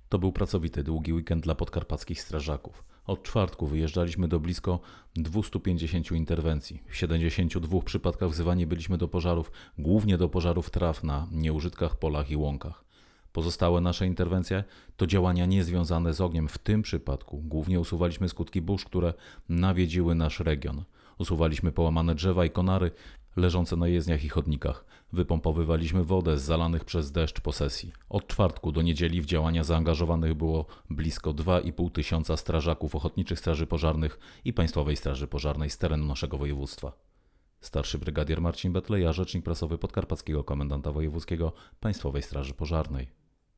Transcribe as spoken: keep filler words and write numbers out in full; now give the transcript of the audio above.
To był pracowity, długi weekend dla podkarpackich strażaków. Od czwartku wyjeżdżaliśmy do blisko dwustu pięćdziesięciu interwencji. W siedemdziesięciu dwóch przypadkach wzywani byliśmy do pożarów, głównie do pożarów traw na nieużytkach, polach i łąkach. Pozostałe nasze interwencje to działania niezwiązane z ogniem. W tym przypadku głównie usuwaliśmy skutki burz, które nawiedziły nasz region. Usuwaliśmy połamane drzewa i konary leżące na jezdniach i chodnikach. Wypompowywaliśmy wodę z zalanych przez deszcz posesji. Od czwartku do niedzieli w działania zaangażowanych było blisko dwa i pół tysiąca strażaków Ochotniczych Straży Pożarnych i Państwowej Straży Pożarnej z terenu naszego województwa. Starszy brygadier Marcin Betleja, rzecznik prasowy Podkarpackiego Komendanta Wojewódzkiego Państwowej Straży Pożarnej.